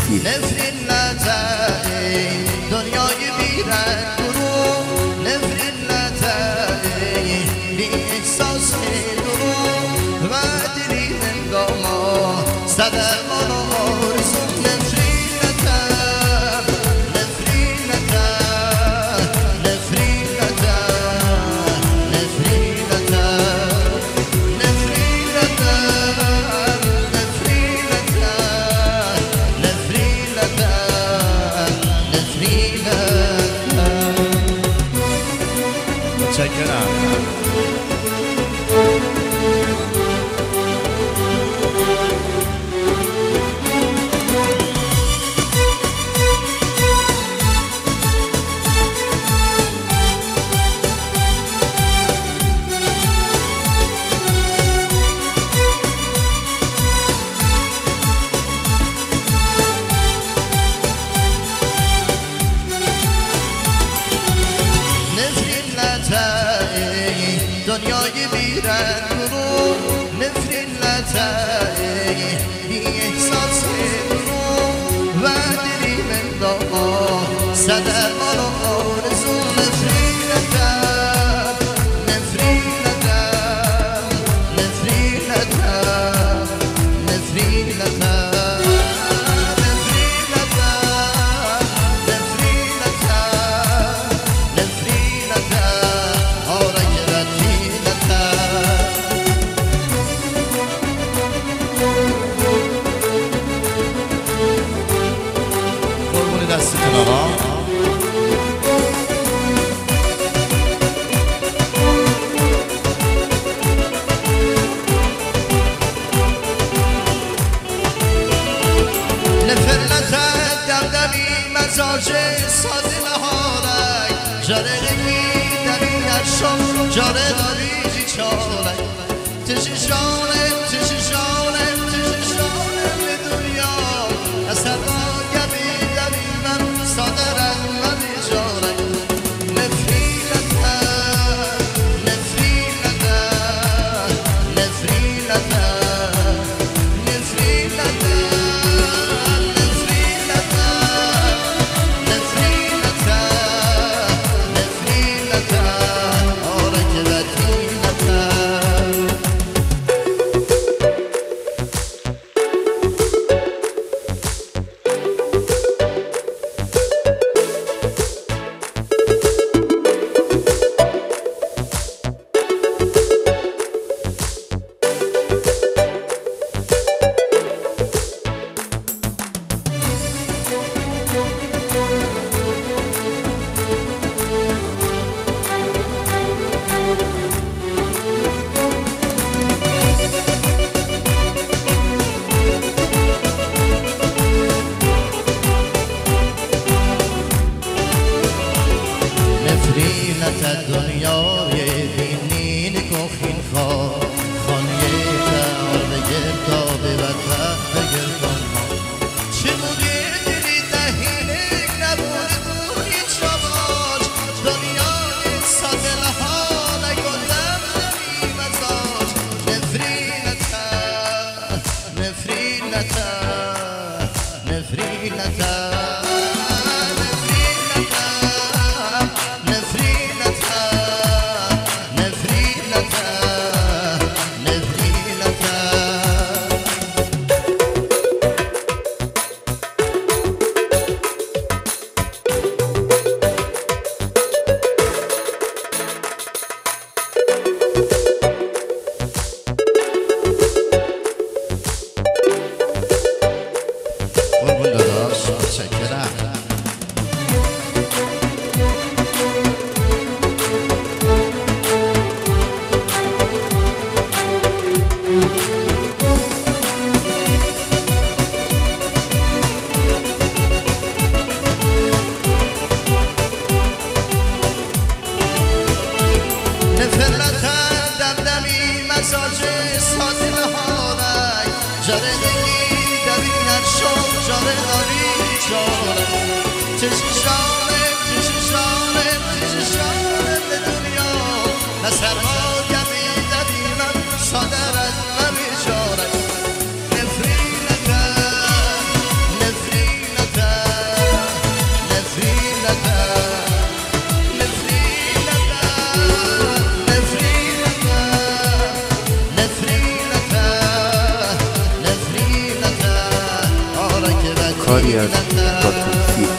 سیفی نفرین لطعی دنیای بیرنگ برو نفرین لطعی بی احساس درو و دلی نگاه صدر مانو آرزو نفرین لطعی نفرین لطعی نفرین لطعی نفرین لطعی نفرین لطعی متشکرم. دنیای بیرنگ برو نفرین لطعی بی احساس برو و دلی من داما صدر مانو آرزو نفرین لطعی نفرین لطعی نفرین لطعی نفرین لطعی دستتون آقا نفرلت دمدمی مزاج ساده نهارک جاره رنگی دمی نرشم جاره داری جی چارک تششانه تششانه تششانه به دنیا از هوا صادرن و بیجارن نفریلتا نفریلتا نفریلتا نفریلتا نفریلتا نفریلتا نفریلتا آرجلتیلتا دنیای بینین کخین خواه خانیه تر بگر تا به وطن بگر کن چه بودی دلی دهینک نبود تو هیچ رواج دنیای سادل ها نگلم نمی مزاج نفرینتا نفرینتا نفرینتا مزاج ساده نهارک جاره دلی دبی نرشم جاره داری جاره کاری از با توفیق